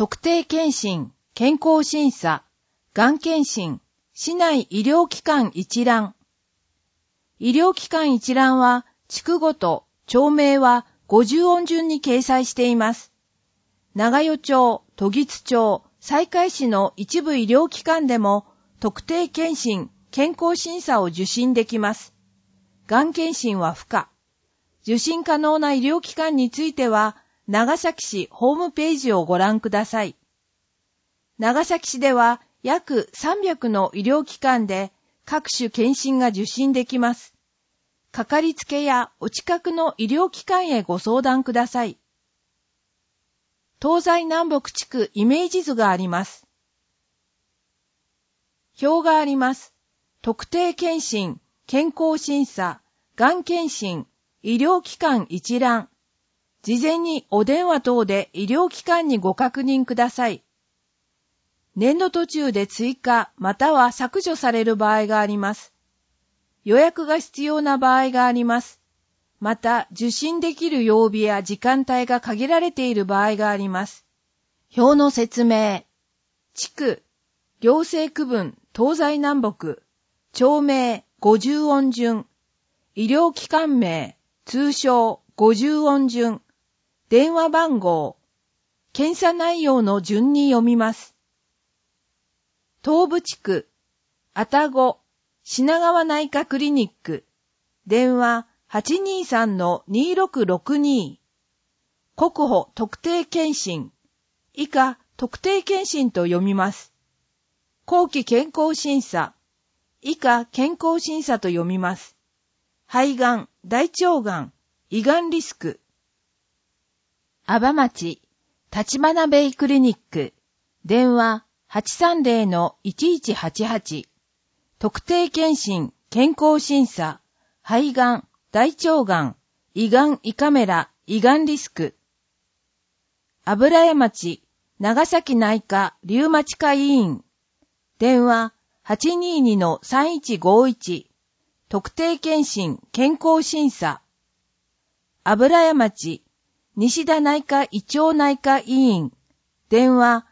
特定健診、健康審査、がん検診、市内医療機関一覧。医療機関一覧は、地区ごと、町名は50音順に掲載しています。長与町、時津町、西海市の一部医療機関でも、特定健診、健康審査を受診できます。がん検診は不可。受診可能な医療機関については、長崎市ホームページをご覧ください。長崎市では約300の医療機関で各種検診が受診できます。かかりつけやお近くの医療機関へご相談ください。東西南北地区イメージ図があります。表があります。特定健診、健康審査、がん検診、医療機関一覧。事前にお電話等で医療機関にご確認ください。年度途中で追加または削除される場合があります。予約が必要な場合があります。また、受診できる曜日や時間帯が限られている場合があります。表の説明。地区、行政区分東西南北、町名50音順、医療機関名、通称50音順、電話番号、検査内容の順に読みます。東部地区、愛宕、品川内科クリニック、電話823-2662、国保特定健診、以下特定健診と読みます。後期健康審査、以下健康審査と読みます。肺がん、大腸がん、胃がんリスク。阿波町、立花ベイクリニック、電話830-1188、特定健診、健康審査、肺がん、大腸がん、胃がん胃カメラ、胃がんリスク。油屋町、長崎内科リウマチ科医院、電話822-3151、特定健診、健康審査。油屋町、西田内科胃腸内科医院、電話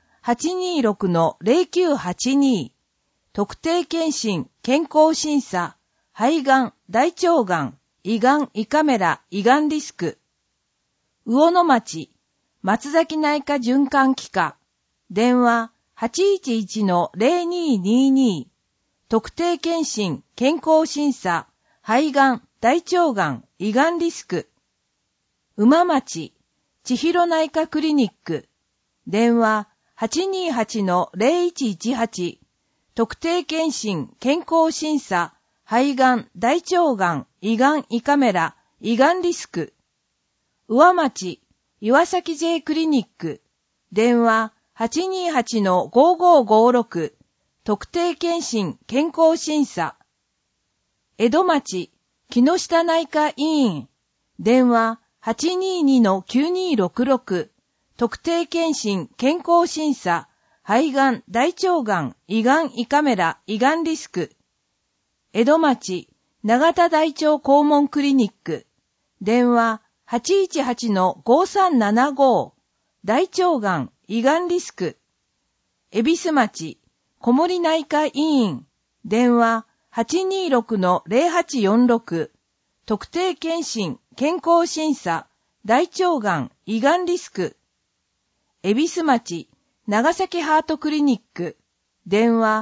826-0982、特定健診、健康審査、肺がん、大腸がん、胃がん胃カメラ、胃がんリスク。魚野町、松崎内科循環器科、電話811-0222、特定健診、健康審査、肺がん、大腸がん、胃がんリスク。馬町、千尋内科クリニック、電話828-0118、特定健診、健康審査、肺がん、大腸がん、胃がん胃カメラ、胃がんリスク。宇和町、岩崎 J クリニック、電話828-5556、特定健診、健康審査。江戸町、木下内科医院、電話822-9266、特定健診、健康審査、肺がん、大腸がん、胃がん胃カメラ、胃がんリスク。江戸町、長田大腸肛門クリニック、電話818-5375、大腸がん、胃がんリスク。恵比寿町、小森内科医院、電話826-0846、特定健診、健康審査、大腸がん、胃がんリスク。恵比寿町、長崎ハートクリニック、電話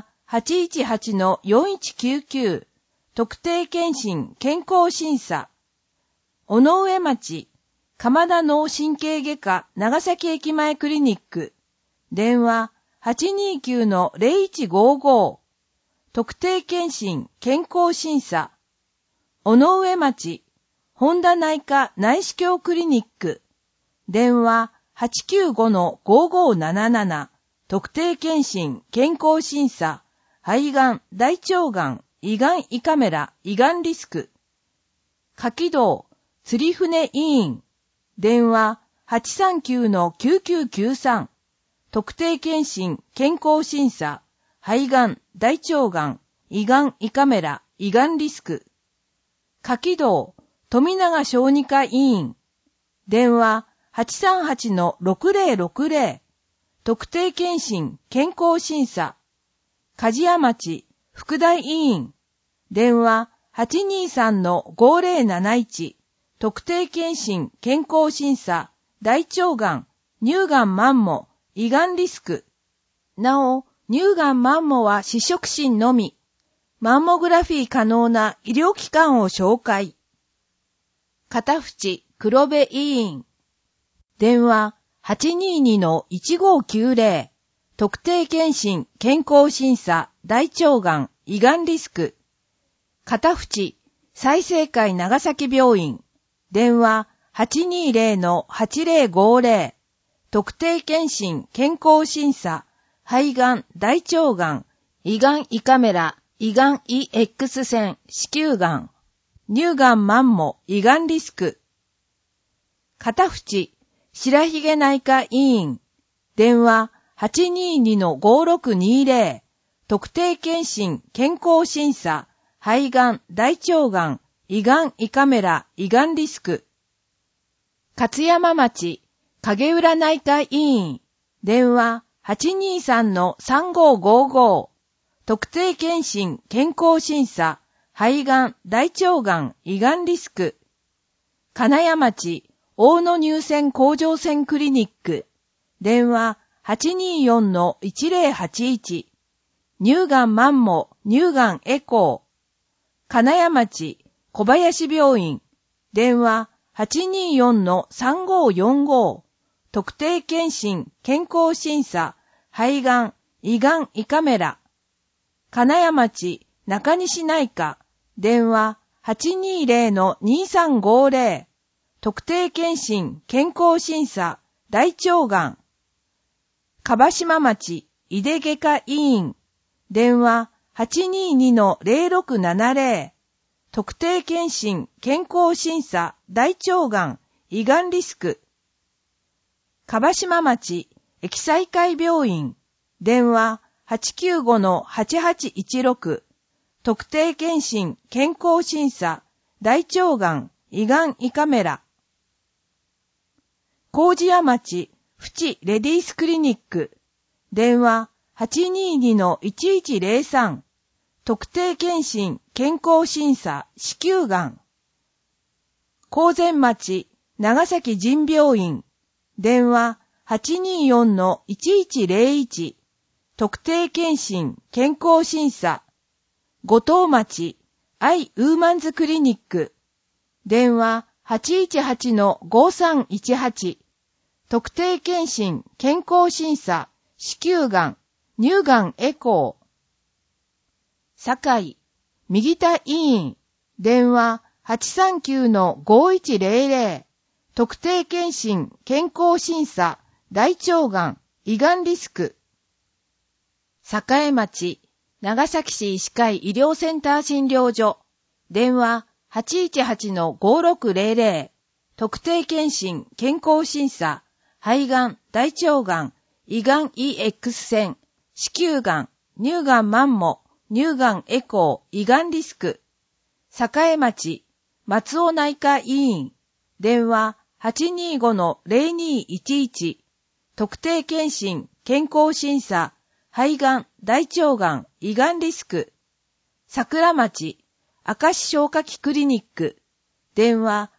818-4199、特定健診、健康審査。尾上町、鎌田脳神経外科長崎駅前クリニック、電話829-0155、特定健診、健康審査。尾上町、本田内科内視鏡クリニック、電話895-5577、特定健診、健康審査、肺がん、大腸がん、胃がん胃カメラ、胃がんリスク。柿道、釣り船医院、電話839-9993、特定健診、健康審査、肺がん、大腸がん、胃がん胃カメラ、胃がんリスク。柿道、富永小児科医院、電話838-6060、 特定健診健康審査、梶屋町副大委員、電話823-5071、特定健診健康審査、大腸がん、乳がんマンモ、胃がんリスク。なお、乳がんマンモは試食診のみ、マンモグラフィー可能な医療機関を紹介。片渕黒部委員。電話822-1590。特定健診健康審査大腸がん胃がんリスク。片渕済生会長崎病院。電話820-8050。特定健診健康審査肺がん大腸がん胃がん胃カメラ胃がん胃 X 線子宮がん乳がんマンモ胃がんリスク。片渕白ひげ内科医院。電話822-5620。特定健診健康審査肺がん大腸がん胃がん胃カメラ胃がんリスク。勝山町影浦内科医院。電話823-3555。特定健診健康審査肺がん大腸がん胃がんリスク。金谷町大野乳腺甲状腺クリニック。電話824-1081。乳がんマンモ乳がんエコー。金谷町小林病院。電話824-3545。特定健診健康審査肺がん胃がん胃カメラ。金谷町中西内科。電話820-2350。特定健診健康審査大腸がん。樺島町井出外科医院。電話822-0670。特定健診健康審査大腸がん胃がんリスク。樺島町疫災会病院。電話895-8816。特定健診健康審査大腸がん胃がん胃カメラ。麹屋町プチレディースクリニック。電話822-1103。特定健診健康審査子宮がん。高前町長崎腎病院。電話824-1101。特定健診健康審査。五島町アイウーマンズクリニック。電話818-5318。特定健診健康審査子宮がん乳がんエコー。堺右田医院。電話839-5100。特定健診健康審査大腸がん胃がんリスク。栄町長崎市医師会医療センター診療所。電話818-5600。特定健診健康審査肺がん大腸がん胃がん EX 線子宮がん乳がんマンモ乳がんエコー胃がんリスク。栄町松尾内科医院。電話825-0211。特定健診健康審査肺がん大腸がん胃がんリスク。桜町明石消化器クリニック。電話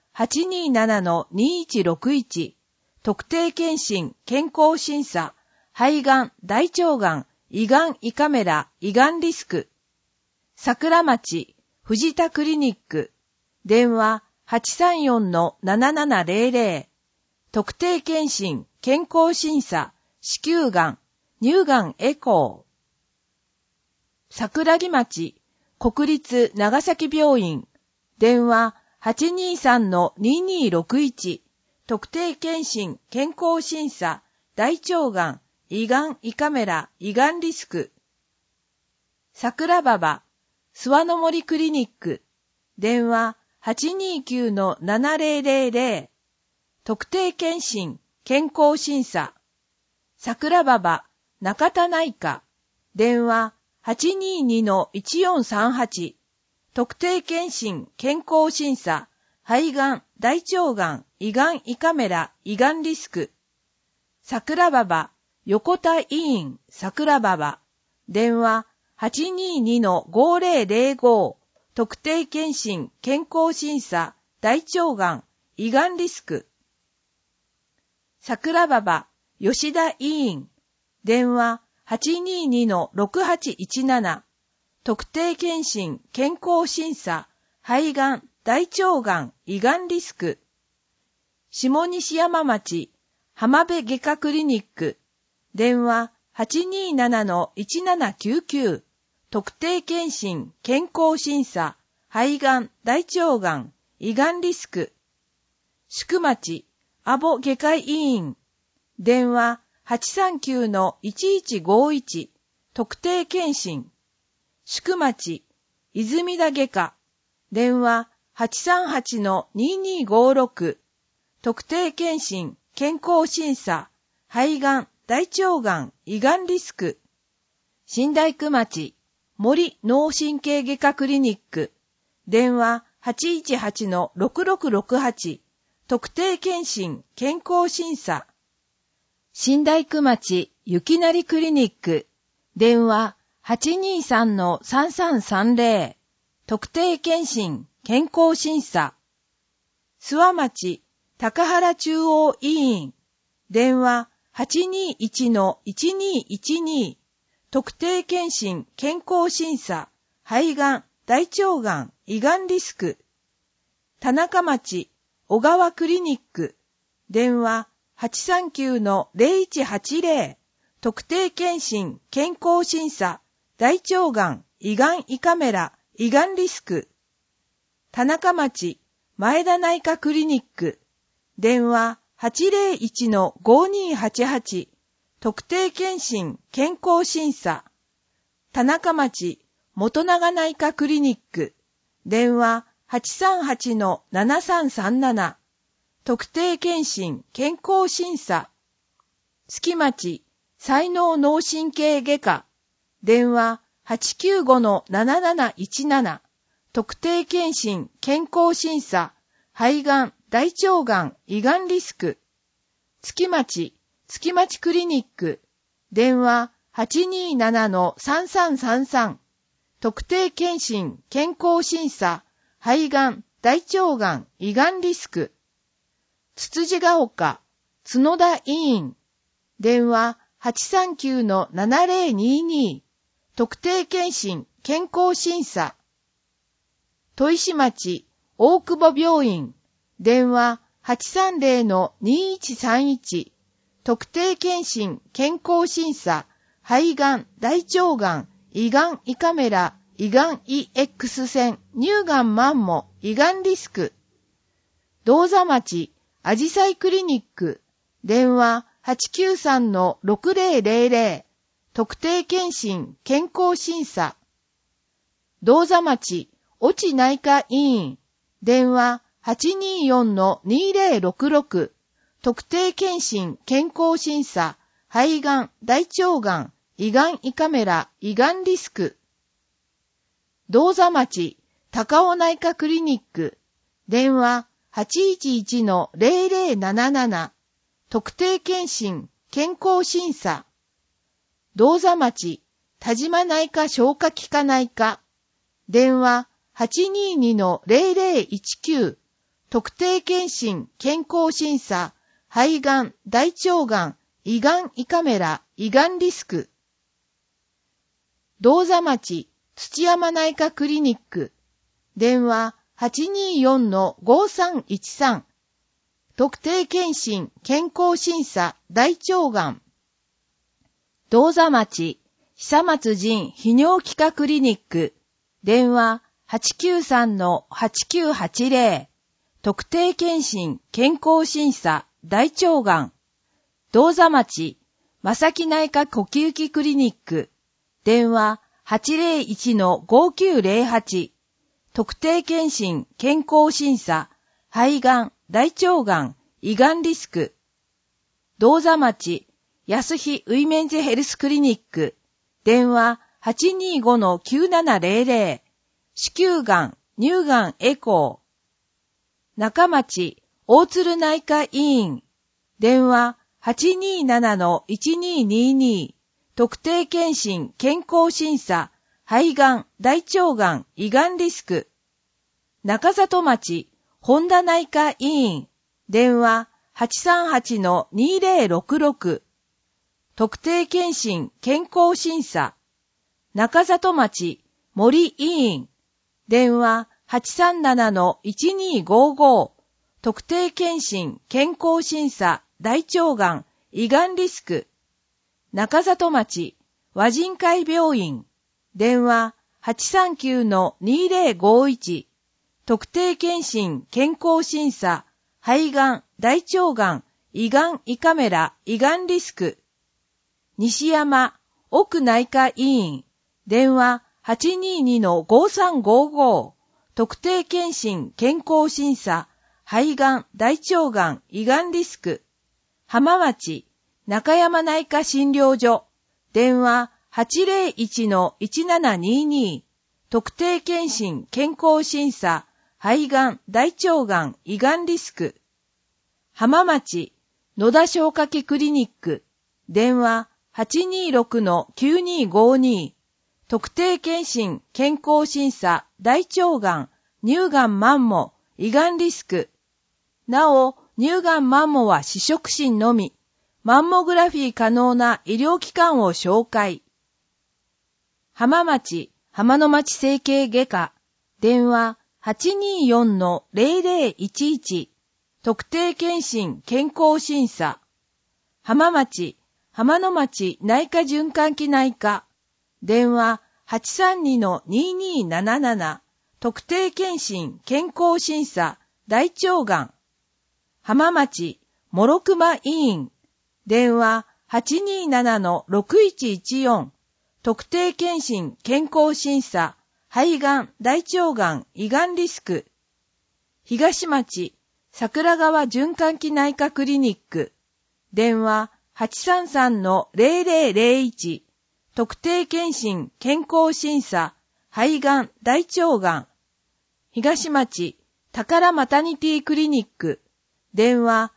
827-2161。特定健診健康審査肺がん大腸がん胃がん胃カメラ胃がんリスク。桜町藤田クリニック。電話834-7700。特定健診健康審査子宮がん乳がんエコー。桜木町国立長崎病院。電話823-2261。特定健診健康審査大腸がん胃がん胃カメラ胃がんリスク。桜馬場諏訪の森クリニック。電話829-7000。特定健診健康審査桜馬場中田内科。電話822-1438。特定健診健康審査肺がん大腸がん胃がん胃カメラ胃がんリスク。桜馬場横田医院桜馬場、電話 822-5005、特定健診健康審査大腸がん胃がんリスク。桜馬場吉田医院、電話 822-6817、特定健診健康審査肺がん大腸がん胃がんリスク。下西山町浜辺外科クリニック、電話 827-1799、特定健診健康審査肺がん大腸がん胃がんリスク。宿町阿保外科医院、電話 839-1151、特定健診。宿町泉田外科、電話 838-2256、特定健診健康審査肺がん大腸がん胃がんリスク。新大工町森脳神経外科クリニック、電話 818-6668、特定健診健康審査。新大工町雪成クリニック、電話 823-3330、特定健診健康審査。諏訪町高原中央医院、電話 821-1212、特定健診健康審査肺がん大腸がん胃がんリスク。田中町小川クリニック、電話 839-0180、特定健診健康審査大腸がん胃がん胃カメラ胃がんリスク。田中町前田内科クリニック、電話 801-5288、特定健診健康審査。田中町元長内科クリニック、電話 838-7337、特定健診健康審査。月町才能脳神経外科、電話 895-7717、特定健診健康審査肺がん大腸がん胃がんリスク。月町クリニック、電話 827-3333、特定健診健康審査肺がん大腸がん胃がんリスク。つつじが丘角田医院、電話 839-7022、特定健診健康審査。砥石町大久保病院、電話 830-2131、特定健診健康審査肺がん大腸がん胃がん胃カメラ胃がん胃 X 線乳がんマンモ胃がんリスク。銅座町あじさいクリニック、電話 893-6000、特定健診健康審査。銅座町越智内科医院、電話 824-2066、特定健診健康審査肺がん大腸がん胃がん胃カメラ胃がんリスク。銅座町高尾内科クリニック、電話 811-0077、特定健診健康審査。銅座町田島内科消化器科内科、電話 822-0019、特定健診健康審査肺がん大腸がん胃がん胃カメラ胃がんリスク。銅座町土山内科クリニック、電話 824-5313、特定健診健康審査大腸がん。銅座町久松仁泌尿器科クリニック、電話 893-8980、特定健診健康審査大腸がん。銅座町正木内科呼吸器クリニック、電話 801-5908、特定健診健康審査肺がん大腸がん胃がんリスク。銅座町安日ウィメンズヘルスクリニック、電話 825-9700、子宮がん乳がんエコー。中町大鶴内科医院、電話 827-1222特定健診健康審査肺がん大腸がん胃がんリスク中里町本田内科医院電話 838-2066 特定健診健康審査中里町森医院電話 837-1255 特定健診健康審査大腸がん胃がんリスク中里町和人会病院電話 839-2051 特定健診健康審査肺がん大腸がん胃がん胃カメラ胃がんリスク西山奥内科医院電話 822-5355 特定健診健康審査肺がん大腸がん胃がんリスク浜町中山内科診療所電話 801-1722 特定健診健康審査肺がん大腸がん胃がんリスク浜町野田消化器クリニック電話 826-9252 特定健診健康審査大腸がん乳がんマンモ胃がんリスクなお乳がんマンモは試食診のみマンモグラフィー可能な医療機関を紹介浜町浜の町整形外科電話 824-0011 特定健診健康審査浜町浜の町内科循環器内科電話 832-2277 特定健診健康審査大腸がん浜町諸熊医院電話 827-6114 特定健診健康審査肺がん大腸がん胃がんリスク東町桜川循環器内科クリニック電話 833-0001 特定健診健康審査肺がん大腸がん東町宝マタニティクリニック電話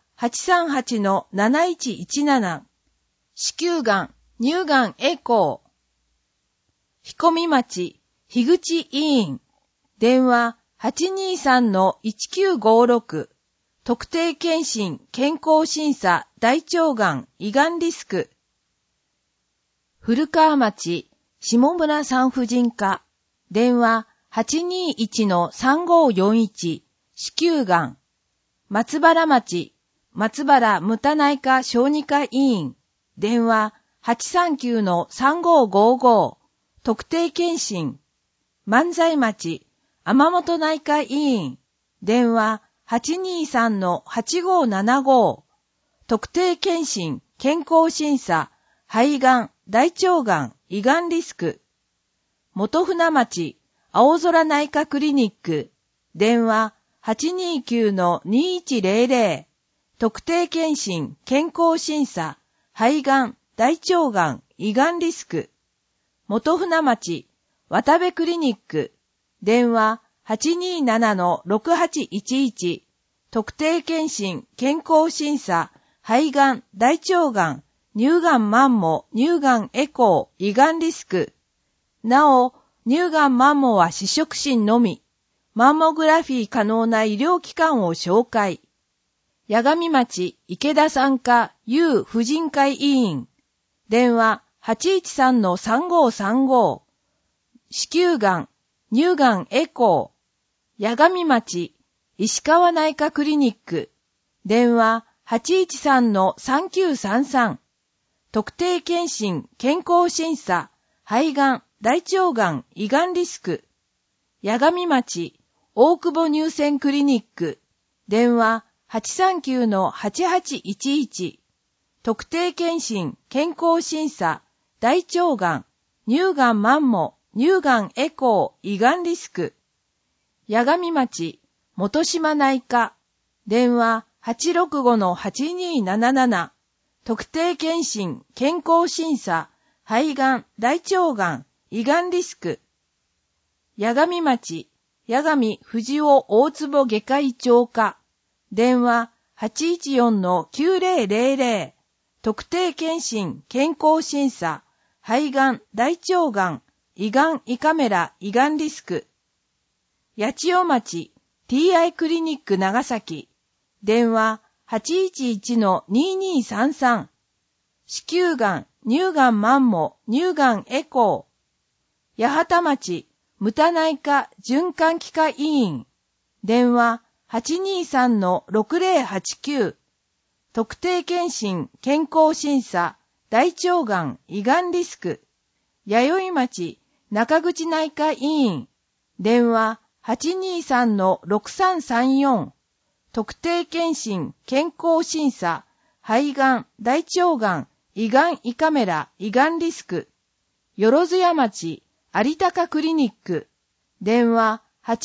838-7117 子宮がん乳がんエコー彦見町樋口医院電話 823-1956 特定健診健康審査大腸がん胃がんリスク古川町下村産婦人科電話 821-3541 子宮がん松原町松原牟田内科小児科医院電話 839-3555 特定健診万歳町天本内科医院電話 823-8575 特定健診健康審査肺がん大腸がん胃がんリスク元船町青空内科クリニック電話 829-2100 特定健診健康審査肺がん大腸がん胃がんリスク元船町渡部クリニック電話 827-6811 特定健診健康審査肺がん大腸がん乳がんマンモ乳がんエコー胃がんリスクなお乳がんマンモは試食診のみマンモグラフィー可能な医療機関を紹介八神町池田産科有婦人会医院電話 813-3535 子宮がん乳がんエコー八神町石川内科クリニック電話 813-3933 特定健診健康審査肺がん大腸がん胃がんリスク八神町大久保乳腺クリニック電話 839-8811 特定健診健康審査大腸がん乳がんマンモ乳がんエコー胃がんリスク八神町元島内科電話 865-8277 特定健診健康審査肺がん大腸がん胃がんリスク八神町八神藤尾大坪外科医長科電話 814-9000 特定健診健康審査、肺がん、大腸がん、胃がん胃カメラ、胃がんリスク。八千代町 TI クリニック長崎。電話 811-2233。子宮がん、乳がんマンモ、乳がんエコー。八幡町ムタ内科循環器科医院。電話 823-6089。特定健診健康審査、大腸がん胃がんリスク。弥生町中口内科医院。電話 823-6334。特定健診健康審査、肺がん大腸がん胃がん胃カメラ胃がんリスク。よろずや町有高クリニック。電話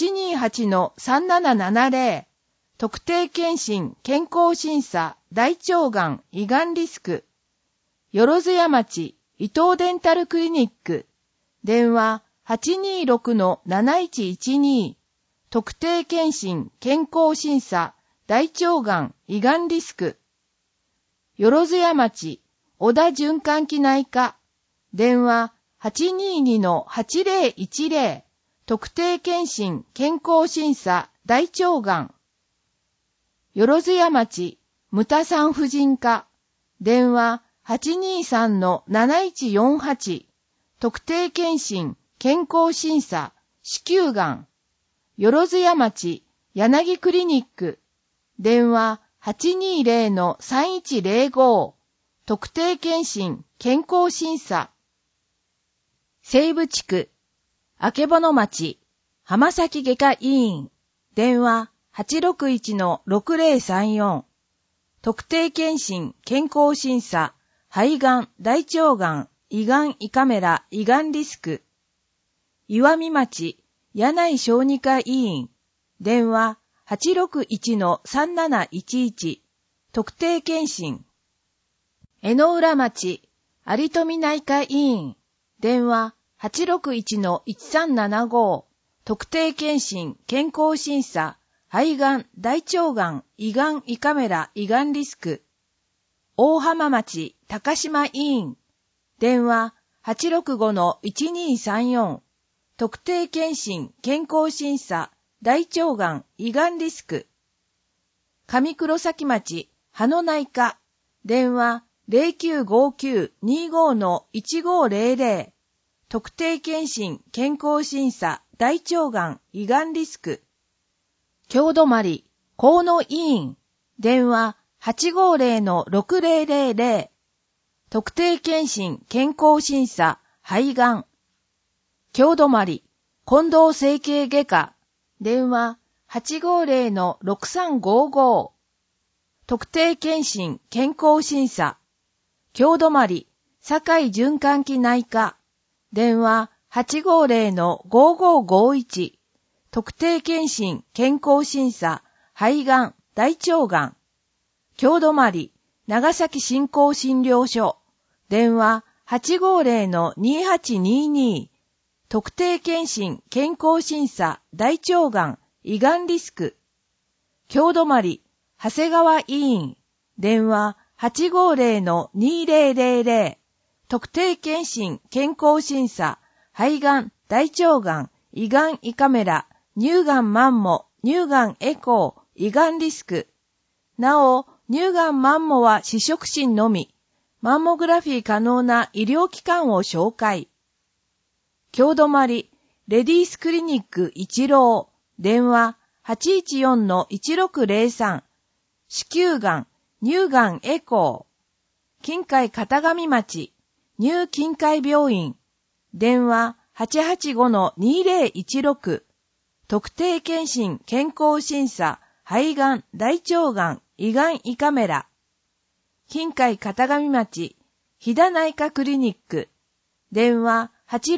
828-3770。特定健診健康審査大腸がん胃がんリスク。よろずや町伊東デンタルクリニック。電話 826-7112。特定健診健康審査大腸がん胃がんリスク。よろずや町小田循環器内科。電話 822-8010。特定健診健康審査大腸がん。よろずや町ムタ産婦人科。電話 823-7148。特定健診健康審査子宮がん。よろずや町柳クリニック。電話 820-3105。特定健診健康審査。西部地区あけぼの町浜崎外科医院。電話 861-6034。特定健診健康審査肺がん大腸がん胃がん胃カメラ胃がんリスク。岩見町柳井小児科医院。電話 861-3711。特定健診。江ノ浦町有富内科医院。電話 861-1375。特定健診健康審査肺がん大腸がん胃がん胃カメラ胃がんリスク。大浜町高島医院。電話 865-1234。特定健診健康審査大腸がん胃がんリスク。上黒崎町葉野内科。電話 0959-25-1500。特定健診健康審査大腸がん胃がんリスク。京泊河野医院。電話 850-6000。特定健診健康審査肺がん。京泊近藤整形外科。電話 850-6355。特定健診健康審査京泊堺循環器内科。電話 850-5551。特定健診健康審査肺がん大腸がん。京泊長崎振興診療所。電話 850-2822。特定健診健康審査大腸がん胃がんリスク。京泊長谷川医院。電話 850-2000。特定健診健康審査肺がん大腸がん胃がん胃カメラ乳がんマンモ乳がんエコー胃がんリスク。なお乳がんマンモは試食診のみ。マンモグラフィー可能な医療機関を紹介。京泊レディースクリニック一郎。電話 814-1603。子宮がん乳がんエコー。近海片上町乳近海病院。電話 885-2016。特定健診健康審査肺がん大腸がん胃がん胃カメラ。近海片上町飛騨内科クリニック。電話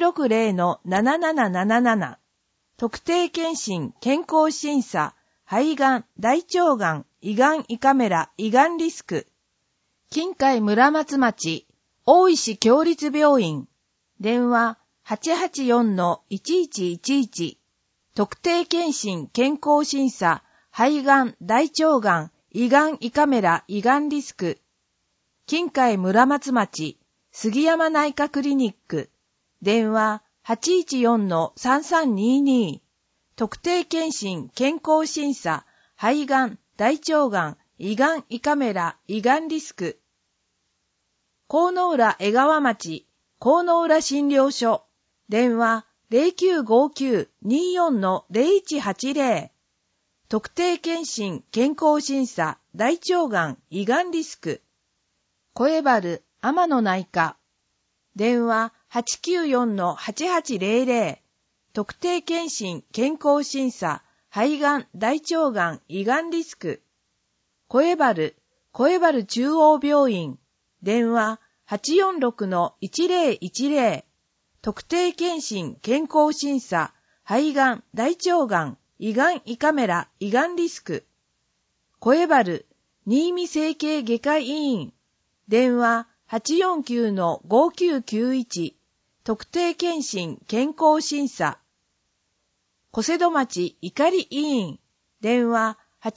860-7777。特定健診健康審査肺がん大腸がん胃がん胃カメラ胃がんリスク。近海村松町大石共立病院。電話 884-1111。特定健診健康審査肺がん大腸がん胃がん胃カメラ胃がんリスク。 近海村松町、杉山内科クリニック、電話 814-3322、特定健診健康審査、肺がん、大腸がん、胃がん胃カメラ、胃がんリスク。河野浦江川町、河野浦診療所、電話 0959-24-0180、特定健診健康審査、大腸がん、胃がんリスク。小江原天野内科、電話 894-8800、特定健診健康審査、肺がん、大腸がん、胃がんリスク。小江原中央病院、電話 846-1010、特定健診健康審査、肺がん、大腸がん、胃がん胃カメラ、胃がんリスク。小江原新見整形外科医院、電話 849-5991、特定健診健康審査。小瀬戸町いかり医院、電話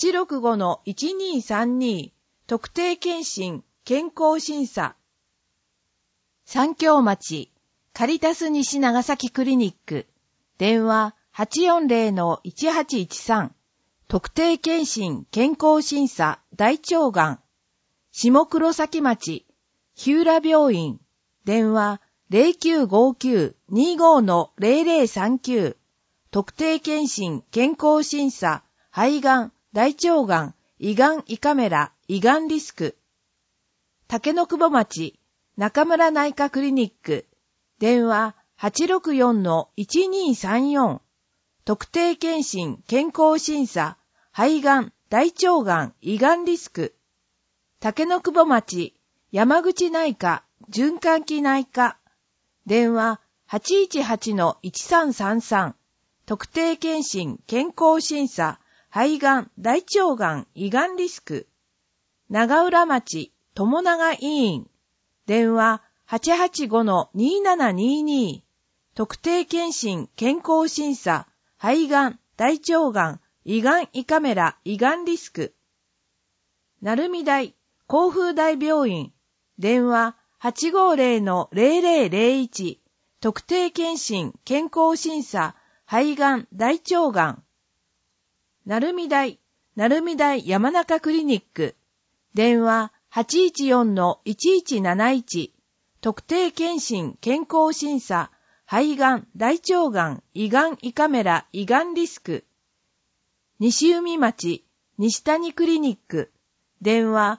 865-1232、特定健診健康審査。三京町カリタス西長崎クリニック、電話 840-1813、特定健診健康審査大腸がん。下黒崎町日浦病院、電話 0959-25-0039、特定健診健康審査、肺がん、大腸がん、胃がん胃カメラ、胃がんリスク。竹野久保町中村内科クリニック、電話 864-1234、特定健診健康審査、肺がん、大腸がん、胃がんリスク。竹野久保町山口内科循環器内科、電話 818-1333、特定健診健康審査、肺がん、大腸がん、胃がんリスク。長浦町友永医院、電話 885-2722、特定健診健康審査、肺がん、大腸がん、胃がん胃カメラ、胃がんリスク。鳴海大甲風大病院、電話 850-0001、特定健診健康審査、肺がん、大腸がん。鳴海大山中クリニック、電話 814-1171、特定健診健康審査、肺がん、大腸がん、胃がん胃カメラ、胃がんリスク。西海町西谷クリニック、電話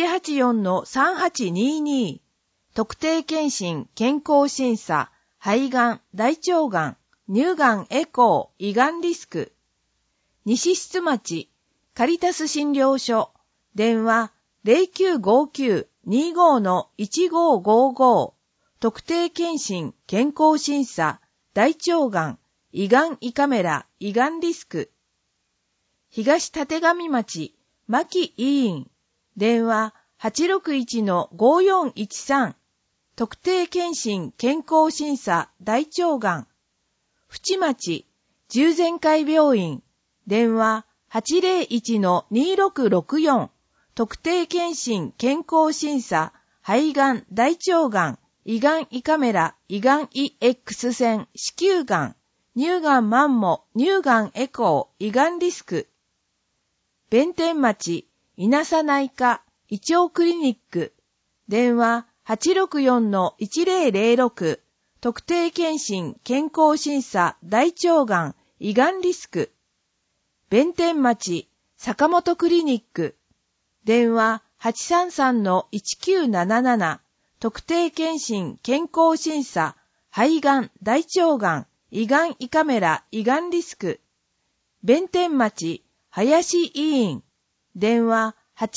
884-3822、特定健診健康審査、肺がん、大腸がん、乳がんエコー、胃がんリスク。西室町カリタス診療所、電話 0959-25-1555、特定健診健康審査、大腸がん、胃がん胃カメラ、胃がんリスク。東立上町牧医院、電話 861-5413、特定健診健康審査、大腸がん。淵町十全会病院、電話 801-2664、特定健診健康審査、肺がん、大腸がん、胃がん胃カメラ、胃がん胃 X 線、子宮がん、乳がんマンモ、乳がんエコー、胃がんリスク。弁天町稲佐内科胃腸クリニック、電話 864-1006、特定健診健康審査、大腸がん、胃がんリスク。弁天町坂本クリニック、電話 833-1977、特定健診健康審査、肺がん、大腸がん、胃がん胃カメラ、胃がんリスク。弁天町林医院、電話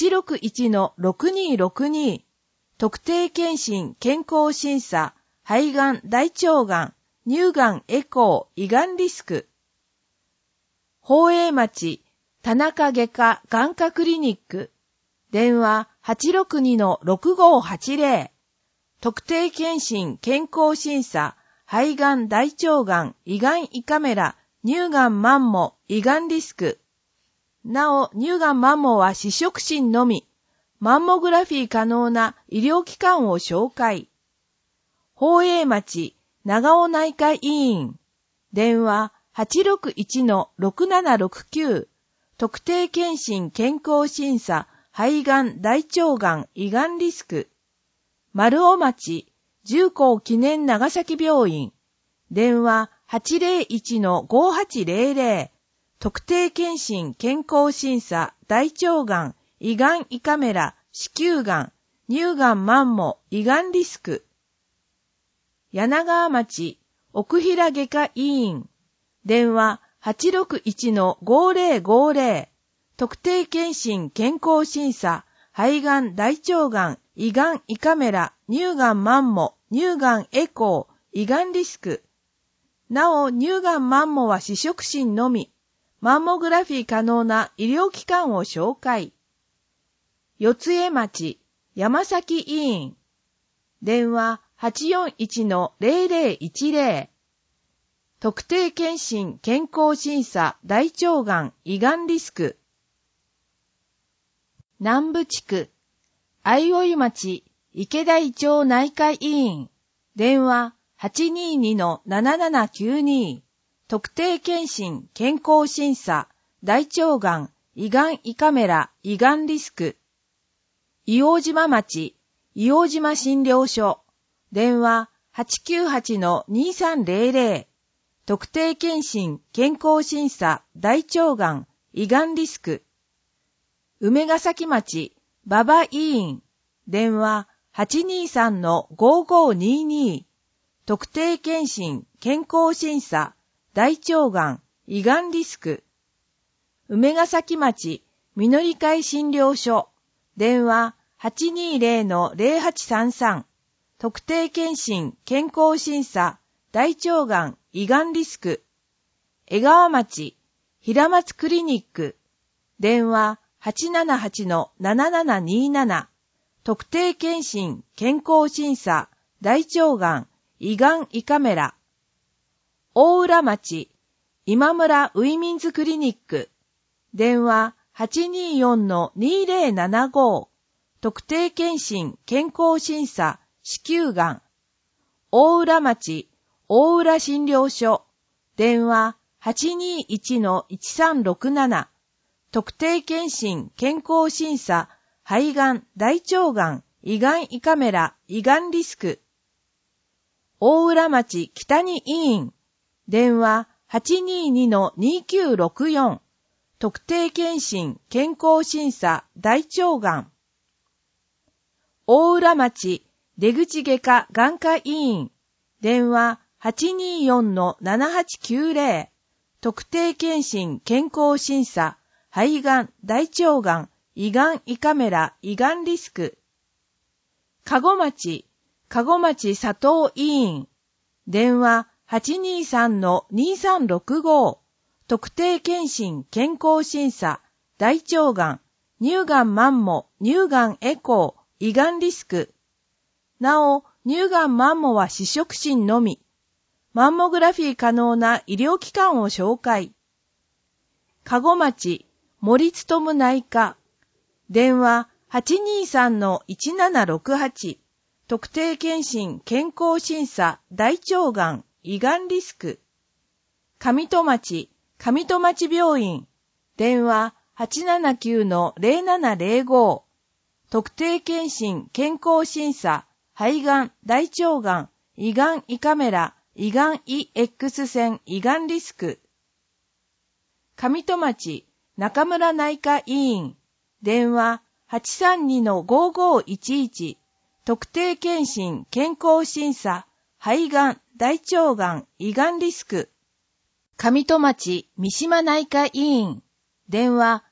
861-6262、特定健診健康審査、肺がん、大腸がん、乳がんエコー、胃がんリスク。宝永町田中外科眼科クリニック、電話 862-6580、特定健診健康審査、肺がん、大腸がん、胃がん胃カメラ、乳がんマンモ、胃がんリスク。なお、乳がんマンモは試食診のみ。 マンモグラフィー可能な医療機関を紹介。宝永町長尾内科医院。電話861-6769。特定健診健康審査肺がん大腸がん胃がんリスク。丸尾町重工記念長崎病院。電話801-5800。特定健診健康審査大腸がん胃がん胃カメラ子宮がん乳がんマンモ胃がんリスク。柳川町奥平外科医院。電話861-5050。特定健診健康審査肺がん大腸がん胃がん胃カメラ乳がんマンモ乳がんエコー胃がんリスク。なお乳がんマンモは試食診のみ。マンモグラフィー可能な医療機関を紹介。四江町山崎医院。電話841-0010。特定健診健康審査大腸がん胃がんリスク。南部地区相生町池田医長内科医院。電話822-7792。特定健診健康審査大腸がん胃がん胃カメラ胃がんリスク。硫黄島町硫黄島診療所。電話898-2300。特定健診健康審査大腸がん胃がんリスク。梅ヶ崎町馬場医院。電話823-5522。特定健診健康審査大腸がん胃がんリスク。梅ヶ崎町みのり会診療所。電話820-0833。特定健診健康審査大腸がん胃がんリスク。江川町平松クリニック。電話878-7727。特定健診健康審査大腸がん胃がん胃カメラ。大浦町今村ウィミンズクリニック。電話824-2075。特定健診健康審査子宮がん。大浦町大浦診療所。電話821-1367。特定健診健康審査肺がん大腸がん胃がん胃カメラ胃がんリスク。大浦町北に医院。電話822-2964。特定健診健康審査大腸がん。大浦町出口外科眼科医院。電話824-7890。特定健診健康審査肺がん大腸がん胃がん胃カメラ胃がんリスク。加茂町佐藤医院。電話823-2365。特定健診健康審査大腸がん乳がんマンモ乳がんエコー胃がんリスク。なお乳がんマンモは試食診のみ。マンモグラフィー可能な医療機関を紹介。加茂町森勤内科。電話823-1768。特定健診健康審査大腸がん胃がんリスク。上戸町病院。電話879-0705。特定健診健康審査肺がん大腸がん胃がん胃カメラ胃がん胃 X 線胃がんリスク。上戸町中村内科医院。電話832-5511。特定健診健康審査肺がん大腸がん胃がんリスク。上戸町三島内科医院。電話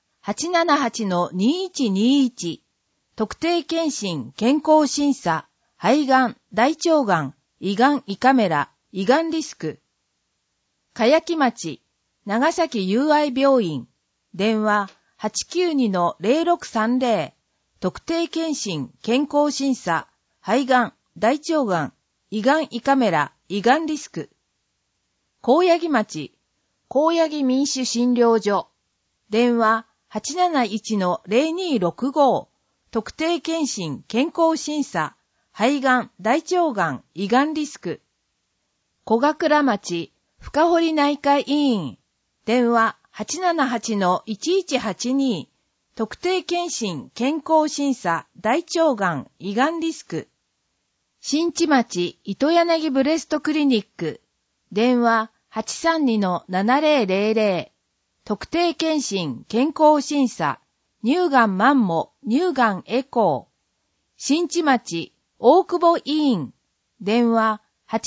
878-2121。特定健診健康審査肺がん大腸がん胃がん胃カメラ胃がんリスク。茅木町長崎友愛病院。電話892-0630。特定健診健康審査肺がん大腸がん胃がん胃カメラ胃がんリスク。高柳町高柳民主診療所。電話871-0265。 特定健診健康審査、肺がん、大腸がん、胃がんリスク。小倉町深堀内科医院、電話878-1182、特定健診健康審査、大腸がん、胃がんリスク。新地町糸柳ブレストクリニック、電話832-7000、特定健診健康審査、乳がんマンモ、乳がんエコー。新地町大久保医院、電話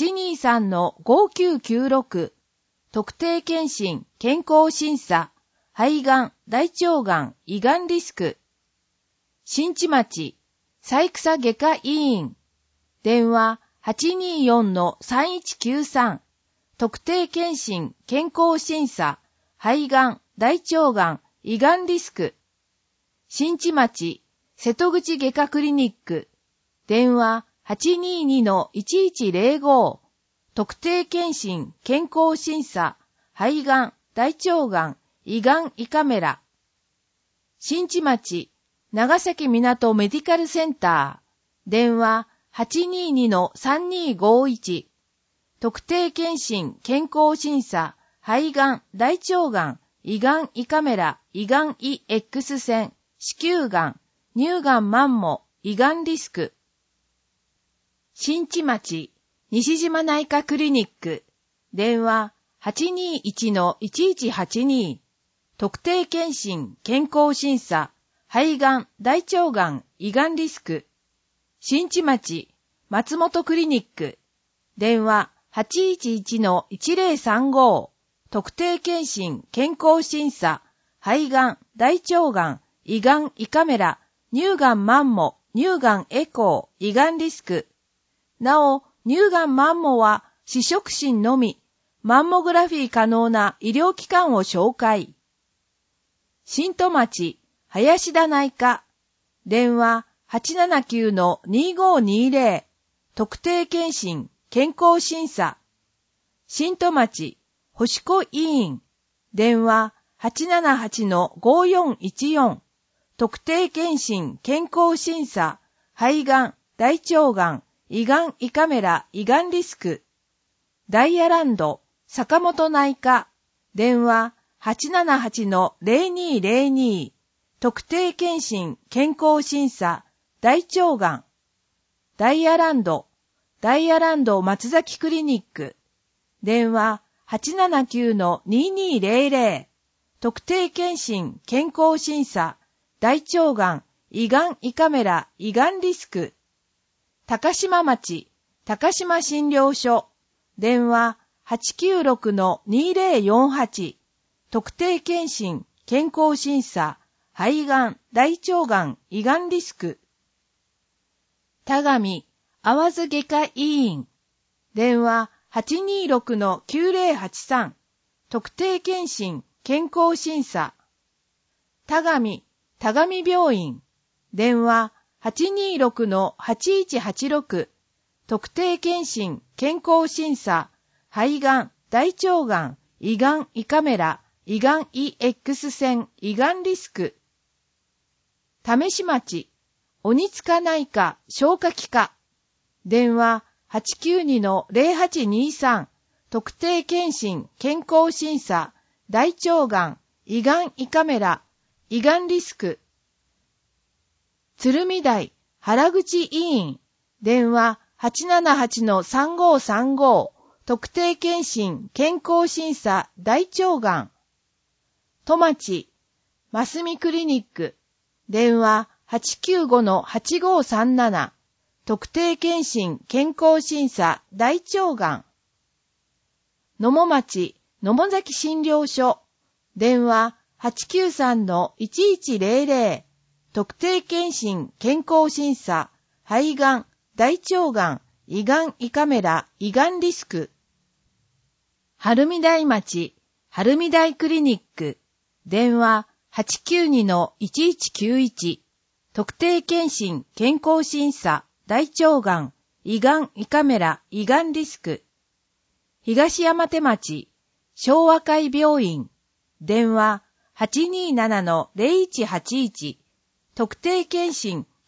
823-5996、特定健診健康審査、肺がん、大腸がん、胃がんリスク。新地町三草外科医院、電話824-3193、特定健診健康審査、肺がん、大腸がん、胃がんリスク。新地町瀬戸口外科クリニック、電話822-1105、特定健診健康審査、肺がん、大腸がん、胃がん胃カメラ。新地町長崎港メディカルセンター、電話822-3251、特定健診健康審査、肺がん、大腸がん、胃がん胃カメラ、胃がん胃 X 線、子宮がん、乳がんマンモ、胃がんリスク。新地町西島内科クリニック、電話821-1182、特定健診健康審査、肺がん、大腸がん、胃がんリスク。新地町松本クリニック、電話811-1035、特定健診健康審査、肺がん、大腸がん、胃がん胃カメラ、乳がんマンモ、乳がんエコー、胃がんリスク。なお、乳がんマンモは視触診のみ、マンモグラフィー可能な医療機関を紹介。新戸町林田内科、電話879-2520、特定健診健康審査。新戸町星子医院、電話878-5414、特定健診健康審査、肺がん、大腸がん、胃がん胃カメラ、胃がんリスク。ダイヤランド坂本内科、電話878-0202、特定健診健康審査、大腸がん。ダイヤランド松崎クリニック、電話879-2200、特定健診健康審査、大腸がん、胃がん胃カメラ、胃がんリスク。高島町高島診療所、電話896-2048、特定健診健康審査、肺がん、大腸がん、胃がんリスク。田上淡津外科医院、電話826-9083、特定健診健康審査。田上病院、電話826-8186、特定健診健康審査、肺がん、大腸がん、胃がん胃カメラ、胃がん胃 X 線、胃がんリスク。為市町鬼塚内科消化器科、電話892-0823、特定健診健康審査、大腸がん、胃がん胃カメラ、胃がんリスク。鶴見台原口医院、電話878-3535、特定健診健康審査、大腸がん。戸町ますみクリニック、電話895-8537、特定健診健康審査、大腸がん。野母町野母崎診療所、電話893-1100、特定健診健康審査、肺がん、大腸がん、胃がん胃カメラ、胃がんリスク。晴海台町晴海台クリニック、電話892-1191、特定健診健康審査、大腸がん、胃がん胃カメラ、胃がんリスク。東山手町昭和会病院、電話827-0181、特定健診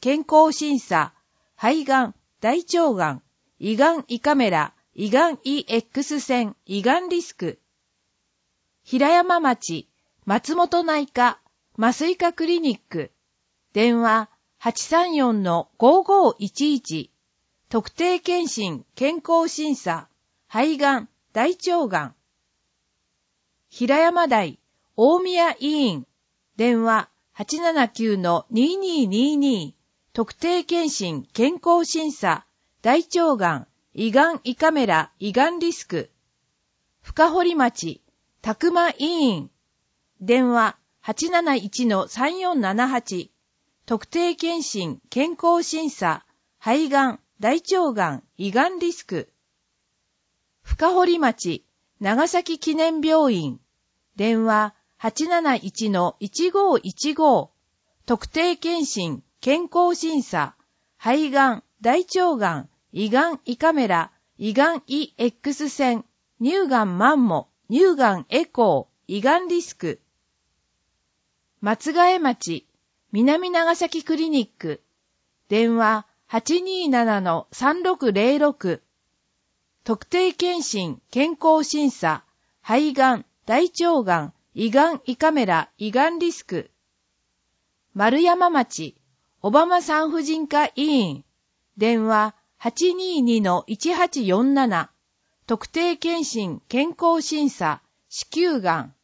健康審査、肺がん、大腸がん、胃がん胃カメラ、胃がん EX 線、胃がんリスク。平山町、松本内科、麻酔科クリニック。電話、834-5511。特定健診、健康審査、肺がん、大腸がん。平山台、大宮医院。電話、879-2222。特定健診、健康審査、大腸がん、胃がん胃カメラ、胃がんリスク。深堀町、たくま医院。電話、871-3478。特定健診、健康審査、肺がん、大腸がん、胃がんリスク。深堀町、長崎記念病院。電話、871-1515。特定健診、健康審査、肺がん、大腸がん、胃がん胃カメラ、胃がん EX 線、乳がんマンモ、乳がんエコー、胃がんリスク。松ヶ江町、南長崎クリニック。電話、827-3606。特定健診、健康審査、肺がん、大腸がん、胃がん胃カメラ、胃がんリスク。丸山町、小浜産婦人科医院。電話、822-1847。特定健診、健康審査、子宮がん。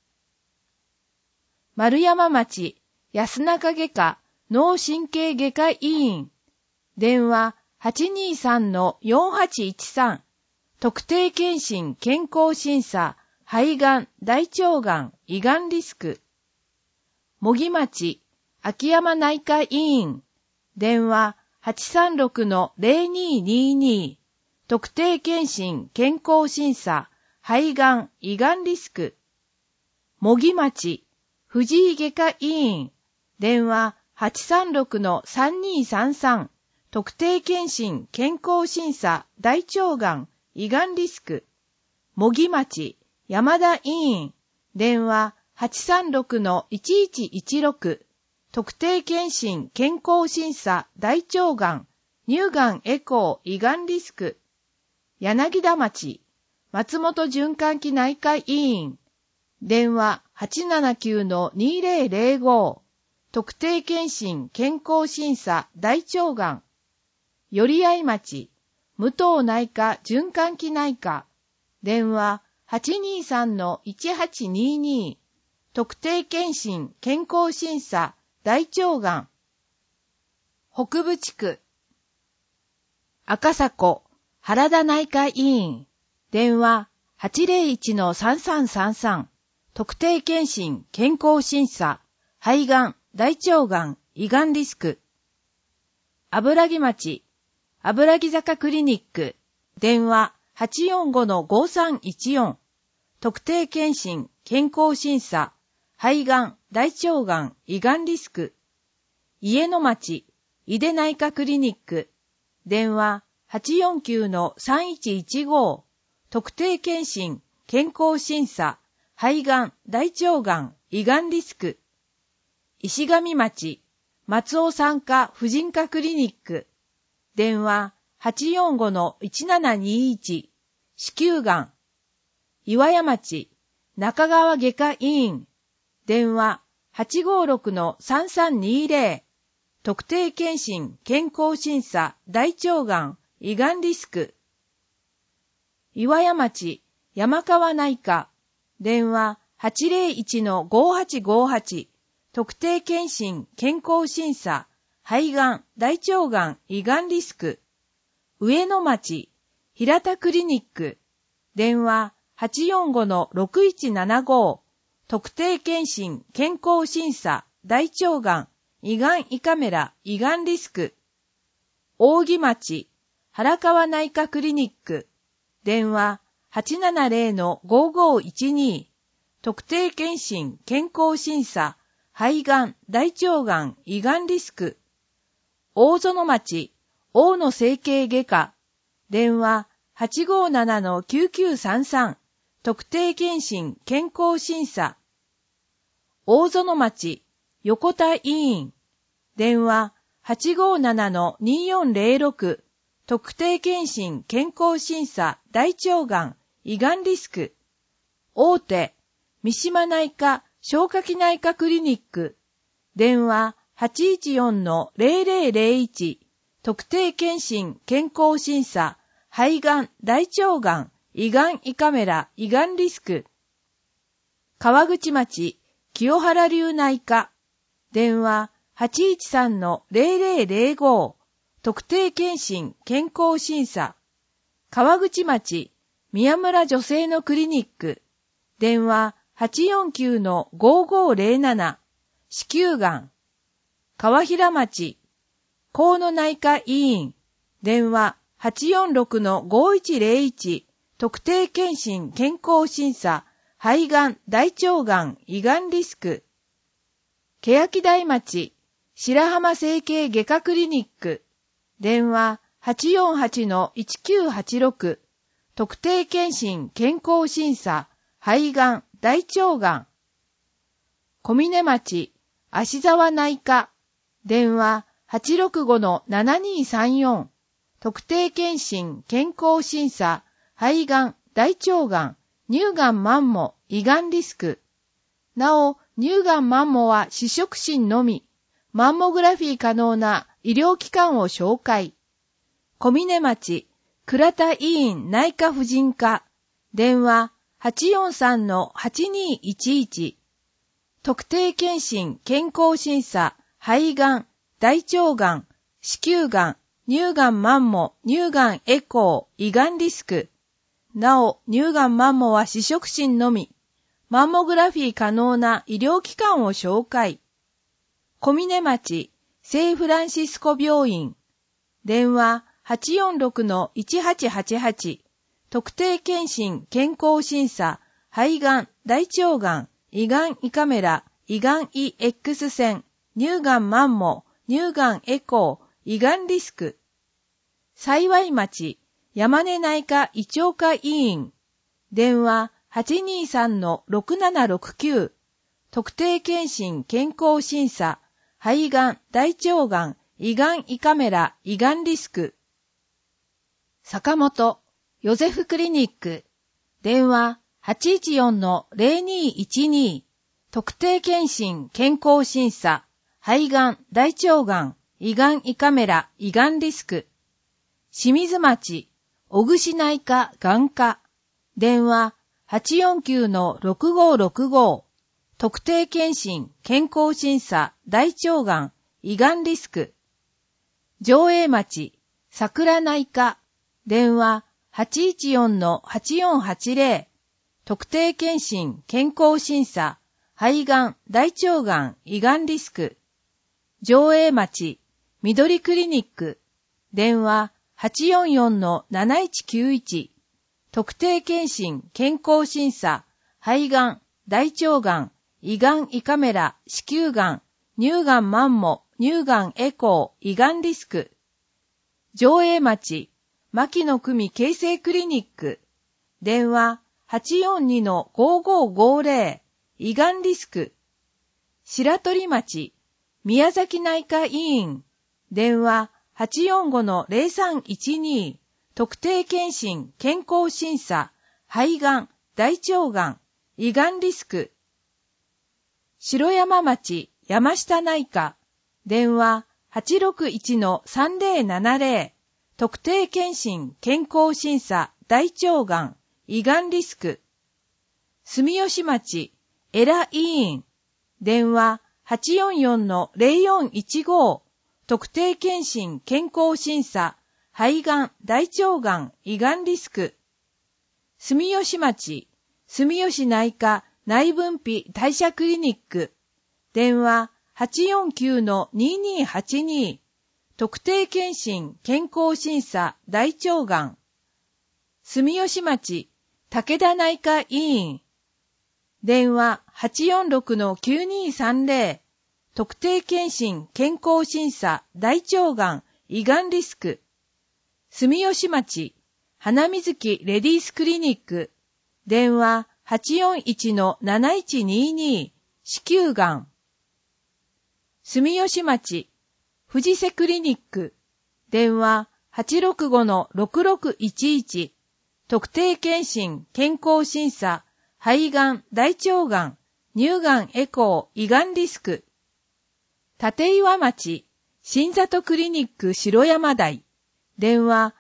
丸山町、安中外科、脳神経外科医院。電話、823-4813。特定健診、健康審査、肺がん、大腸がん、胃がんリスク。茂木町、秋山内科医院。電話、836-0222。特定健診、健康審査、肺がん、胃がんリスク。茂木町、藤井外科医院。電話、836-3233。特定健診、健康審査、大腸がん、胃がんリスク。茂木町、山田医院。電話、836-1116。特定健診、健康審査、大腸がん、乳がんエコー、胃がんリスク。柳田町、松本循環器内科医院。電話、879-2005。特定健診、健康審査、大腸がん。寄合町、武藤内科循環器内科。電話、823-1822。特定健診、健康審査、大腸がん。北部地区。赤坂、原田内科医院。電話、801-3333。特定健診、健康審査、肺がん、大腸がん、胃がんリスク。油木町、油木坂クリニック。電話、845-5314。特定健診、健康審査、肺がん、大腸がん、胃がんリスク。家野町、井出内科クリニック。電話、849-3115。特定健診、健康審査、肺がん、大腸がん、胃がんリスク。石上町、松尾産科婦人科クリニック。電話、845-1721。子宮がん。岩屋町、中川外科医院。電話、856-3320。特定健診、健康審査、大腸がん、胃がんリスク。岩屋町、山川内科。電話、801-5858。特定健診、健康審査、肺がん、大腸がん、胃がんリスク。上野町、平田クリニック。電話、845-6175。特定健診、健康審査、大腸がん、胃がん胃カメラ、胃がんリスク。扇町、原川内科クリニック。電話、870-5512。特定健診、健康審査、肺がん、大腸がん、胃がんリスク。大園町、大野整形外科。電話、857-9933。特定健診、健康審査。大園町、横田医院。電話、 857-2406、特定健診健康審査大腸がん胃がんリスク。大手、三島内科消化器内科クリニック。電話814-0001、特定健診健康審査肺がん大腸がん胃がん胃カメラ胃がんリスク。川口町清原流内科。電話813-0005、特定健診健康審査。川口町宮村女性のクリニック。電話849-5507、子宮がん。川平町河野内科医院。電話846-5101、特定健診健康審査肺がん大腸がん胃がんリスク。欅台町白浜整形外科クリニック。電話848-1986、特定健診健康審査肺がん大腸がん。小峰町芦沢内科。電話865-7234、特定健診健康審査肺がん大腸がん乳がんマンモ胃がんリスク。なお、乳がんマンモは試食診のみ、マンモグラフィー可能な医療機関を紹介。小峰町倉田医院内科婦人科。電話843-8211、特定健診健康審査肺がん大腸がん子宮がん乳がんマンモ乳がんエコー胃がんリスク。なお、乳がんマンモは試食診のみ、マンモグラフィー可能な医療機関を紹介。小峰町聖フランシスコ病院。電話846-1888、特定健診健康審査肺がん大腸がん胃がん胃カメラ胃がん胃 X 線乳がんマンモ乳がんエコー胃がんリスク。幸町山根内科胃腸科医院。電話823-6769、特定健診健康審査肺がん大腸がん胃がん胃カメラ胃がんリスク。坂本ヨゼフクリニック。電話814-0212、特定健診健康審査肺がん大腸がん胃がん胃カメラ胃がんリスク。清水町小串内科眼科。電話849-6565、特定健診健康審査大腸がん胃がんリスク。上栄町桜内科。電話814-8480、特定健診健康審査肺がん大腸がん胃がんリスク。上栄町緑クリニック。電話844-7191、特定健診健康審査肺がん大腸がん胃がん胃カメラ子宮がん乳がんマンモ乳がんエコー胃がんリスク。上栄町牧野久美形成クリニック。電話842-5550、胃がんリスク。白鳥町宮崎内科医院。電話845-0312、特定健診健康審査肺がん大腸がん胃がんリスク。城山町山下内科。電話861-3070、特定健診健康審査大腸がん胃がんリスク。住吉町エラ医院。電話844-0415、特定健診健康審査肺がん大腸がん胃がんリスク。住吉町住吉内科内分泌代謝クリニック。電話849-2282、特定健診健康審査大腸がん。住吉町武田内科医院。電話846-9230、特定健診健康審査大腸がん胃がんリスク。住吉町花水木レディースクリニック。電話841-7122、子宮がん。住吉町富士瀬クリニック、電話865-6611、特定健診健康審査、肺がん、大腸がん、乳がんエコー、胃がんリスク。立岩町、新里クリニック城山台、電話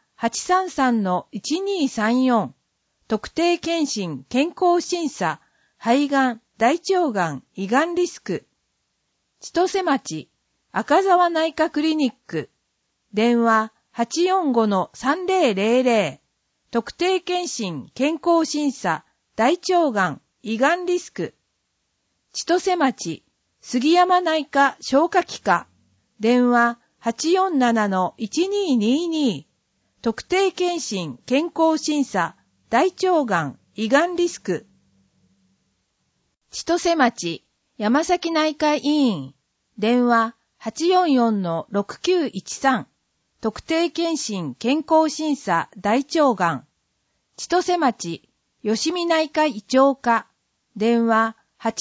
833-1234、特定健診健康審査、肺がん、大腸がん、胃がんリスク。千歳町、赤沢内科クリニック、電話845-3000、特定健診健康審査、大腸がん、胃がんリスク。千歳町、杉山内科消化器科、電話847-1222、特定健診健康審査、大腸がん、胃がんリスク。千歳町、山崎内科医院、電話844-6913、特定健診健康審査、大腸がん。千歳町、吉見内科胃腸科、電話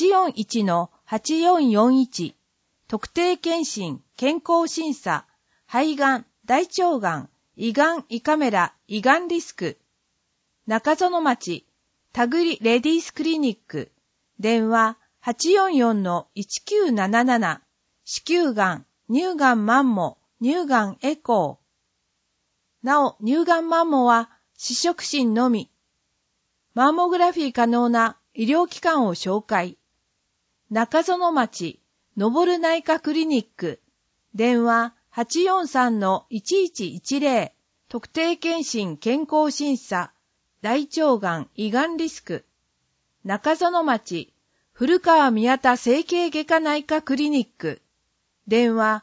841-8441、特定健診健康審査、肺がん、大腸がん、胃がん胃カメラ、胃がんリスク。中園町、田栗レディースクリニック、電話844-1977、子宮がん、乳がんマンモ、乳がんエコー。なお、乳がんマンモは、試食診のみ。マンモグラフィー可能な医療機関を紹介。中園町、のぼる内科クリニック、電話843-1110、特定健診健康審査、大腸がん胃がんリスク。中園町、古川宮田整形外科内科クリニック、電話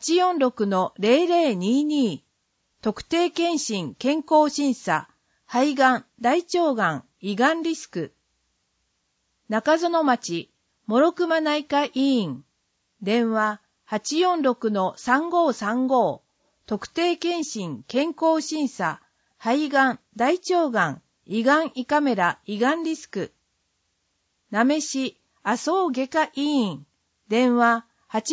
846-0022、特定健診健康審査、肺がん、大腸がん、胃がんリスク。中園町、諸熊内科医院、電話846-3535、特定健診健康審査、肺がん、大腸がん、胃がん胃カメラ、胃がんリスク。なめし、麻生外科医院、電話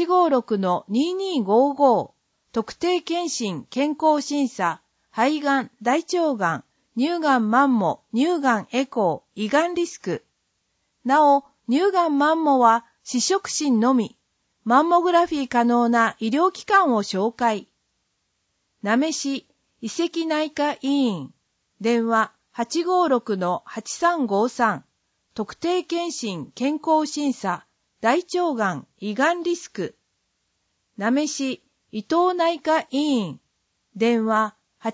856-2255、特定健診健康審査、肺がん、大腸がん、乳がんマンモ、乳がんエコー、胃がんリスク。なお、乳がんマンモは試食診のみ、マンモグラフィー可能な医療機関を紹介。なめし、遺跡内科医院、電話856-8353、特定健診健康審査、大腸がん、胃がんリスク。なめし、伊東内科医院、電話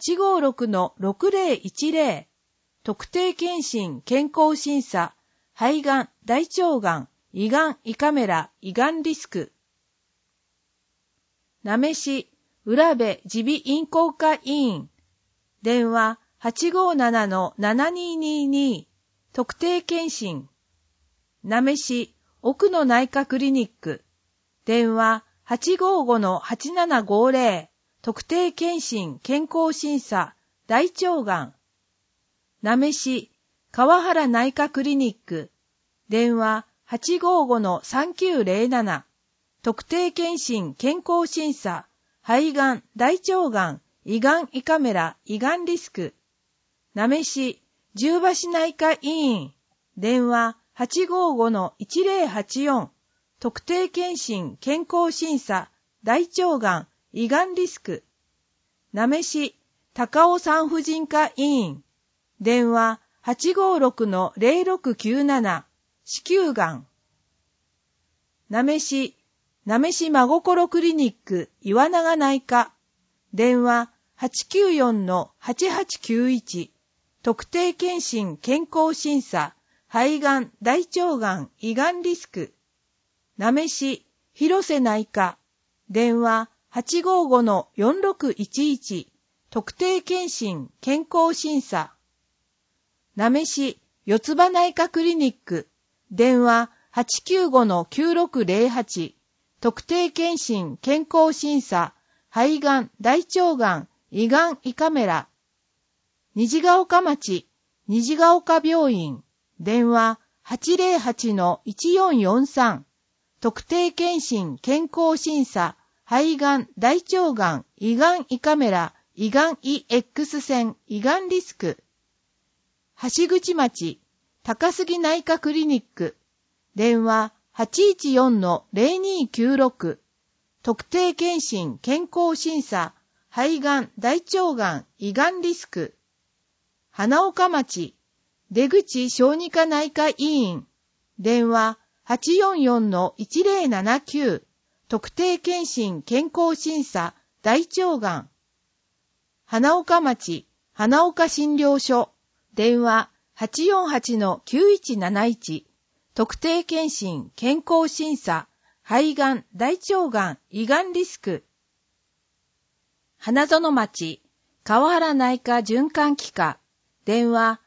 856-6010、特定健診健康審査、肺がん、大腸がん、胃がん胃カメラ、胃がんリスク。なめし、浦部耳鼻咽喉科医院、電話857-7222、特定健診。なめし、奥野内科クリニック、電話855-8750、特定健診健康審査、大腸がん。なめし、川原内科クリニック、電話855-3907、特定健診健康審査、肺がん、大腸がん、胃がん胃カメラ、胃がんリスク。なめし、十橋内科医院、電話855-1084、特定健診健康審査、大腸がん、胃がんリスク。なめし、高尾産婦人科医院、電話856-0697、子宮がん。なめし真心クリニック岩永内科、電話894-8891、特定健診健康審査、肺がん、大腸がん、胃がんリスク。なめし広瀬内科、電話855-4611、特定健診健康審査。なめし四つ葉内科クリニック、電話895-9608、特定健診健康審査、肺がん、大腸がん、胃がん胃カメラ。虹ヶ丘町、虹ヶ丘病院、電話808-1443、特定健診健康審査、 肺がん、大腸がん、胃がん胃カメラ、胃がん胃 X 線、胃がんリスク。橋口町、高杉内科クリニック。電話 814-0296。特定健診健康審査、肺がん、大腸がん、胃がんリスク。花岡町、出口小児科内科医院。電話 844-1079。特定健診健康審査、大腸がん。花岡町、花岡診療所。電話 848-9171。特定健診健康審査、肺がん、大腸がん、胃がんリスク。花園町、川原内科循環器科。電話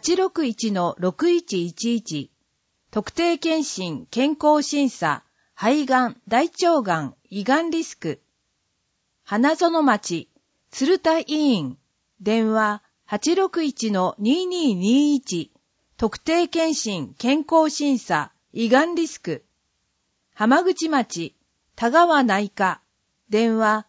861-6111。特定健診健康審査、肺がん、大腸がん、胃がんリスク。花園町、鶴田医院。電話 861-2221。特定健診健康審査、胃がんリスク。浜口町、田川内科。電話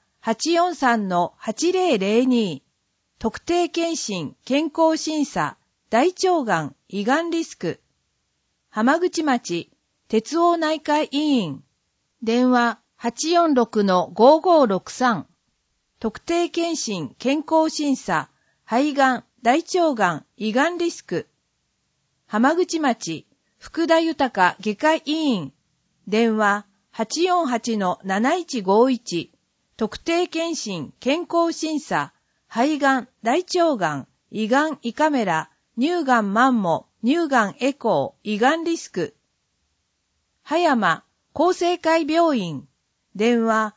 843-8002。特定健診健康審査、大腸がん、胃がんリスク。浜口町、鉄王内科医院。電話 846-5563。特定健診健康審査、肺がん、大腸がん、胃がんリスク。浜口町、福田豊外科医院。電話 848-7151。特定健診健康審査、肺がん、大腸がん、胃がん胃カメラ、乳がんマンモ、乳がんエコー、胃がんリスク。葉山、厚生会病院。電話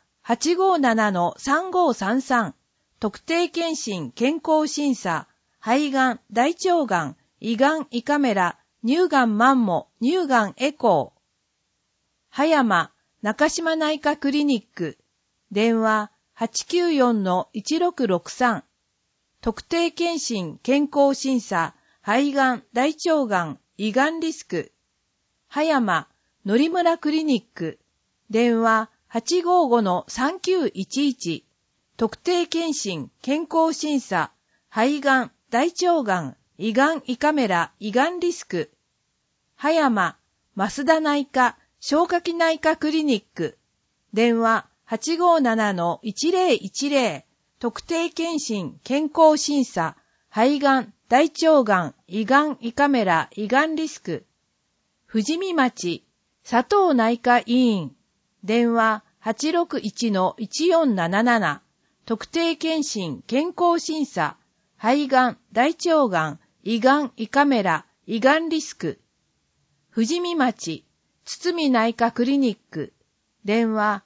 857-3533。特定健診健康審査、肺がん、大腸がん、胃がん胃カメラ、乳がんマンモ、乳がんエコー。葉山、中島内科クリニック。電話 894-1663。特定健診健康審査、肺がん、大腸がん、胃がんリスク。葉山、のりむらクリニック。電話 855-3911。特定健診健康審査、肺がん、大腸がん、胃がん胃カメラ、胃がんリスク。葉山、増田内科、消化器内科クリニック。電話 857-1010。特定健診健康審査、肺がん、大腸がん、胃がん胃カメラ、胃がんリスク。富士見町、佐藤内科医院。電話 861-1477。特定健診健康審査、肺がん、大腸がん、胃がん胃カメラ、胃がんリスク。富士見町、堤内科クリニック。電話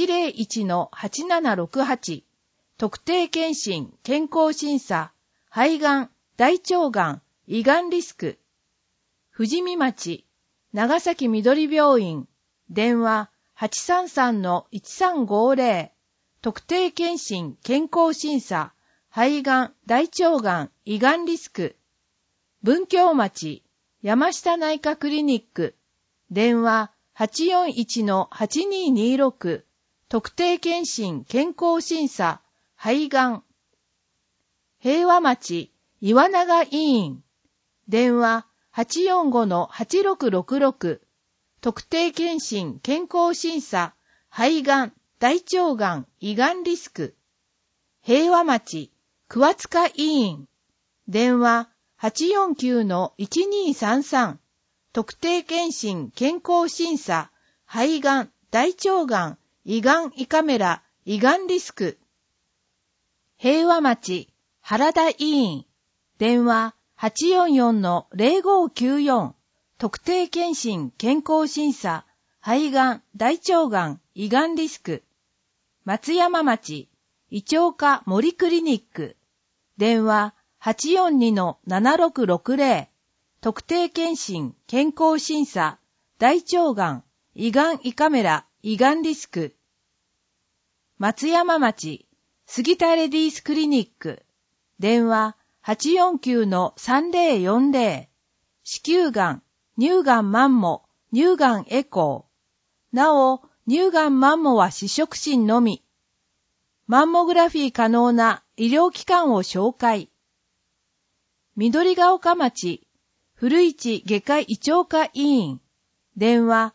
801-8768。特定健診健康審査、肺がん、大腸がん、胃がんリスク。富士見町、長崎緑病院。電話 833-1350。特定健診健康審査、肺がん、大腸がん、胃がんリスク。文京町、山下内科クリニック。電話 841-8226。特定健診健康審査、肺がん。平和町、岩永医院。電話 845-8666。特定健診健康審査、肺がん、大腸がん、胃がんリスク。平和町、桑塚医院。電話 849-1233。特定健診健康審査、肺がん、大腸がん、胃がん胃カメラ、胃がんリスク。平和町、原田医院。電話 844-0594。特定健診健康審査、肺がん、大腸がん、胃がんリスク。松山町、胃腸科森クリニック。電話 842-7660。特定健診健康審査、大腸がん、胃がん胃カメラ、胃がんリスク。松山町、杉田レディースクリニック。電話 849-3040。子宮がん、乳がんマンモ、乳がんエコー。なお、 乳がんマンモは視触診のみ。マンモグラフィー可能な医療機関を紹介。緑ヶ丘町、古市外科胃腸科医院、電話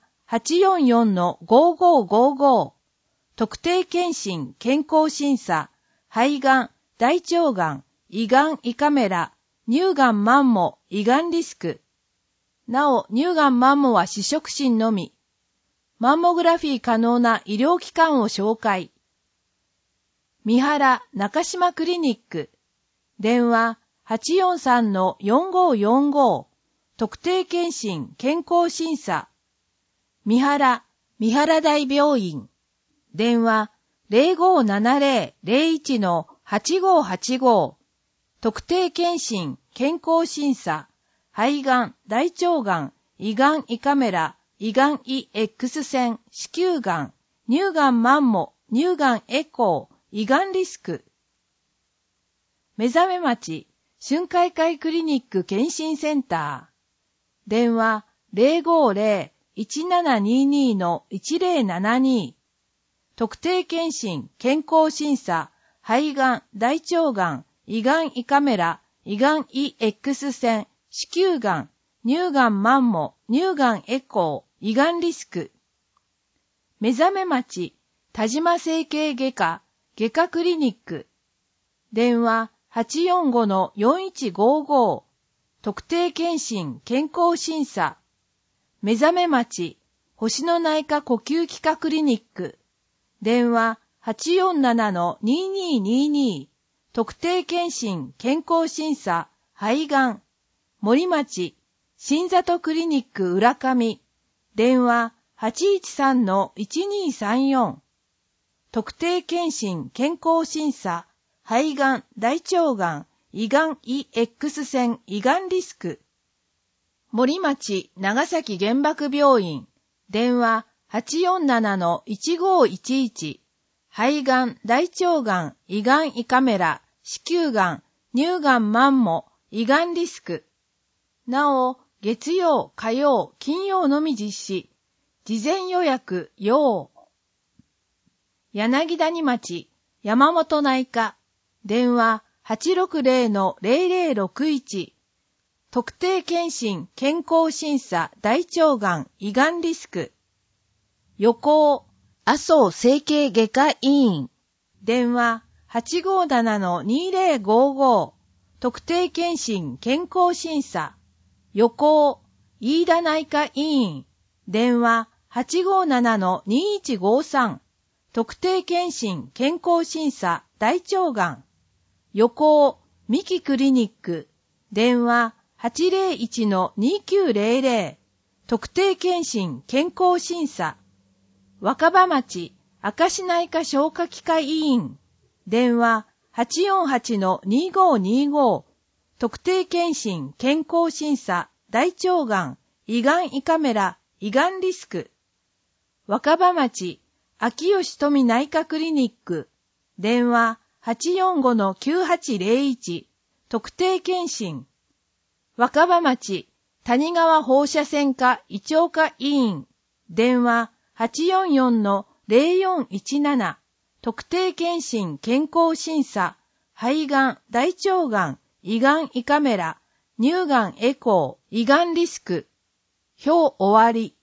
844-5555、特定健診健康審査、肺がん、大腸がん、胃がん胃カメラ、乳がんマンモ、胃がんリスク。なお、乳がんマンモは視触診のみ。マンモグラフィー可能な医療機関を紹介。三原中島クリニック。電話 843-4545。特定健診健康審査。三原大病院。電話 0570-01-8585。特定健診健康審査。肺がん、大腸がん、胃がん胃カメラ、胃がん胃 X 線、子宮がん、乳がんマンモ、乳がんエコー、胃がんリスク。目覚め町、春海会クリニック健診センター。電話 050-1722-1072。特定健診健康審査、肺がん、大腸がん、胃がん胃カメラ、胃がん胃 X 線、子宮がん、乳がんマンモ、乳がんエコー、胃がんリスク。目覚め町、田島整形外科クリニック。電話 845-4155。特定健診健康審査。目覚め町、星野内科呼吸器科クリニック。電話 847-2222。特定健診健康審査、肺がん。森町、新里クリニック浦上。電話 813-1234。特定健診健康審査、肺がん、大腸がん、胃がん胃 X 線胃がんリスク。森町、長崎原爆病院。電話 847-1511。肺がん、大腸がん、胃がん胃カメラ、子宮がん、乳がんマンモ、胃がんリスク。なお、月曜、火曜、金曜のみ実施。事前予約、要。柳谷町、山本内科。電話 860-0061。特定健診健康審査大腸がん胃がんリスク。横尾、麻生整形外科医院。電話 857-2055。特定健診健康審査。横尾、飯田内科医院。電話 857-2153。特定健診健康審査大腸がん。横尾、三木クリニック。電話 801-2900。特定健診健康審査。若葉町、明石内科消化器科医院。電話 848-2525。特定健診健康審査大腸がん胃がん胃カメラ胃がんリスク。若葉町、秋吉富内科クリニック。電話 845-9801。特定健診。若葉町、谷川放射線科胃腸科医院。電話 844-0417。特定健診健康審査。肺がん、大腸がん、胃がん胃カメラ、乳がんエコー、胃がんリスク。表終わり。